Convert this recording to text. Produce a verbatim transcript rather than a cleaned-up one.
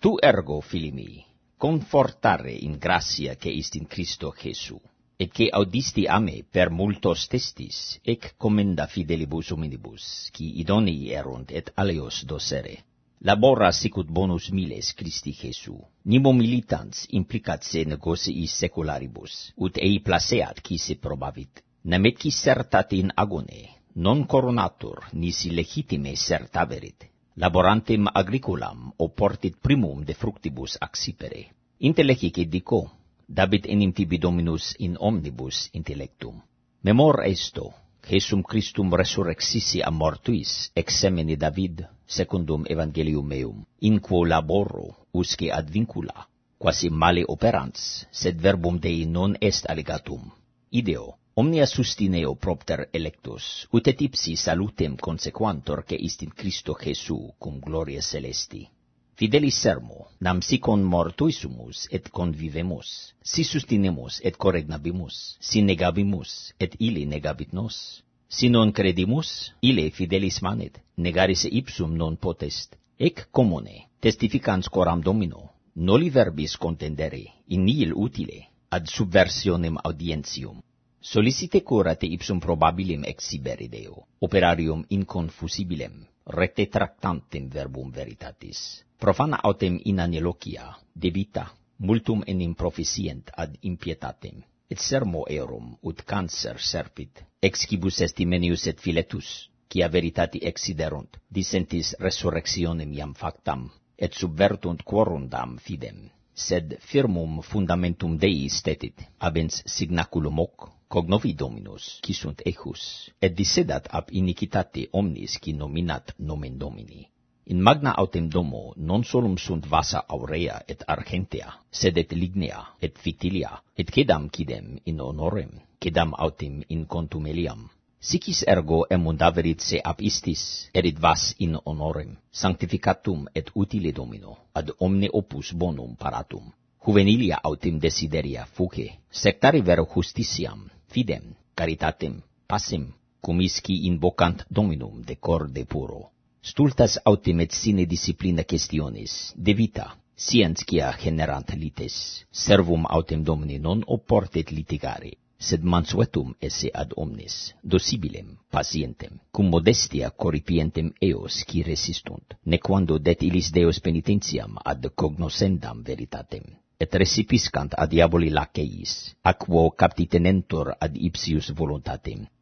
Tu ergo, fili miei, confortare in gratia che ist in Christo Jesu, et che audisti a me per multos testis, ec commenda fidelibus hominibus, qui idonei erunt et alios docere. Labora sicut bonus miles Christi Jesu, nimo militans implicat se negociis secularibus, ut ei placeat qui se probavit, nemet qui certat in agone, non coronatur, nisi legitime certaverit, laborantem agricolam oportit primum de fructibus accipere. Intellecique dico, dabit enim tibi Dominus in omnibus intellectum. Memor esto, Jesum Christum resurrexissi a mortuis, ex semini David, secundum evangelium meum, in quo laboro, usque ad vincula, quasi male operans, sed verbum Dei non est allegatum. Ideo, omnia sustineo propter electus, ut et ipsi salutem consequantur que ist in Christo Jesu cum gloria celesti. Fidelis sermo, nam si con mortuisumus et convivemus, si sustinemus et corregnabimus, si negabimus et ili negabit nos. Si non credimus, ile fidelis manet, negare se ipsum non potest. Ec commune, testificans coram Domino, noli verbis contendere, in nihil utile, ad subversionem audientium. Solicite cura te ipsum probabilim exhibere Deo, operarium inconfusibilem, recte tractantem verbum veritatis. Profana autem in anelogia, debita, multum enim proficient ad impietatem, et sermo erum ut cancer serpit, ex cibus est Hymenius et Philetus, quia veritati exiderunt, dissentis resurrectionem iam factam, et subvertunt quorundam fidem, sed firmum fundamentum Dei stetit, abens signaculum hoc, cognovi Dominus, qui sunt ejus, et dissedat ab iniquitate omnis qui nominat nomen Domini. In magna autem domo non solum sunt vasa aurea et argentea, sed et lignea, et fictilia, et quedam quidem in honorem, quedam autem in contumeliam. Sicis ergo emundaverit se ab istis, erit vas in honorem, sanctificatum et utile Domino, ad omne opus bonum paratum. Juvenilia autem desideria fuge, sectari vero justitiam, fidem, caritatem, pacem, cum isci invocant Dominum de corde puro. Stultas autem et sine disciplina questionis, de vita, scientia generant lites, servum autem Domini non oportet litigare, sed mansuetum esse ad omnes, docibilem, patientem, cum modestia corripientem eos qui resistunt, nequando det illis Deus penitentiam ad cognoscendam veritatem, et recipiscant ad diaboli laceis, aquo captitenentur ad ipsius voluntatem,